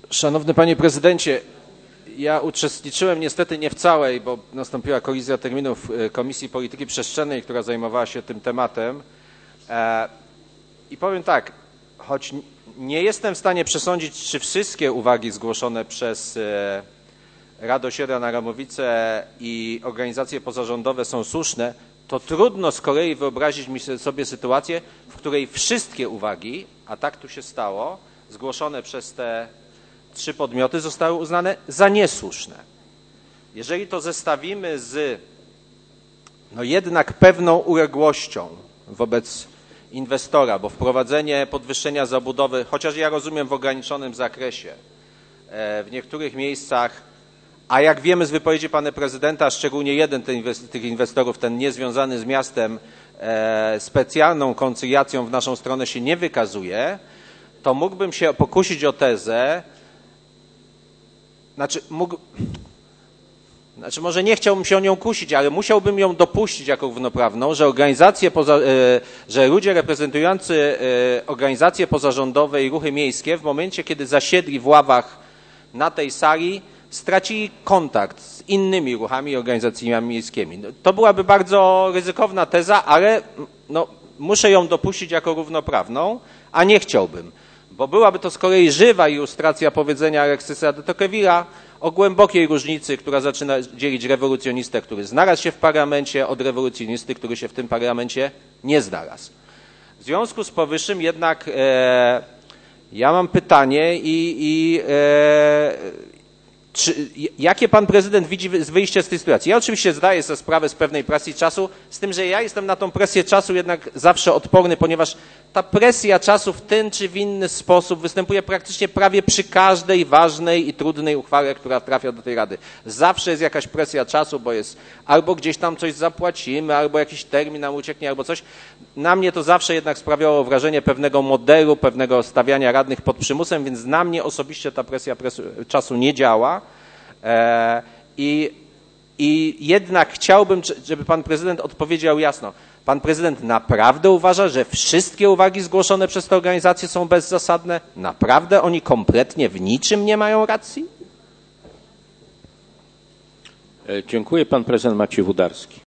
Szanowny Panie Prezydencie, ja uczestniczyłem niestety nie w całej, bo nastąpiła kolizja terminów Komisji Polityki Przestrzennej, która zajmowała się tym tematem. I powiem tak, choć nie jestem w stanie przesądzić, czy wszystkie uwagi zgłoszone przez Radę Osiedla na Ramowice i organizacje pozarządowe są słuszne, to trudno z kolei wyobrazić mi sobie sytuację, w której wszystkie uwagi, a tak tu się stało, zgłoszone przez te 3 podmioty zostały uznane za niesłuszne. Jeżeli to zestawimy z jednak pewną uległością wobec inwestora, bo wprowadzenie podwyższenia zabudowy, chociaż ja rozumiem w ograniczonym zakresie, w niektórych miejscach, a jak wiemy z wypowiedzi pana prezydenta, szczególnie jeden tych inwestorów, ten niezwiązany z miastem, specjalną koncyliacją w naszą stronę się nie wykazuje, to mógłbym się pokusić o tezę, może nie chciałbym się o nią kusić, ale musiałbym ją dopuścić jako równoprawną, że ludzie reprezentujący organizacje pozarządowe i ruchy miejskie w momencie, kiedy zasiedli w ławach na tej sali, stracili kontakt z innymi ruchami i organizacjami miejskimi. To byłaby bardzo ryzykowna teza, ale muszę ją dopuścić jako równoprawną, a nie chciałbym, bo byłaby to z kolei żywa ilustracja powiedzenia Alexisa de Tocqueville'a o głębokiej różnicy, która zaczyna dzielić rewolucjonistę, który znalazł się w parlamencie, od rewolucjonisty, który się w tym parlamencie nie znalazł. W związku z powyższym jednak ja mam pytanie jakie pan prezydent widzi wyjście z tej sytuacji? Ja oczywiście zdaję sobie sprawę z pewnej presji czasu, z tym, że ja jestem na tą presję czasu jednak zawsze odporny, ponieważ ta presja czasu w ten czy w inny sposób występuje praktycznie prawie przy każdej ważnej i trudnej uchwale, która trafia do tej Rady. Zawsze jest jakaś presja czasu, bo jest albo gdzieś tam coś zapłacimy, albo jakiś termin nam ucieknie, albo coś. Na mnie to zawsze jednak sprawiało wrażenie pewnego modelu, pewnego stawiania radnych pod przymusem, więc na mnie osobiście ta presja czasu nie działa. I jednak chciałbym, żeby pan prezydent odpowiedział jasno. Pan prezydent naprawdę uważa, że wszystkie uwagi zgłoszone przez te organizacje są bezzasadne? Naprawdę oni kompletnie w niczym nie mają racji? Dziękuję. Pan prezydent Maciej Włodarski.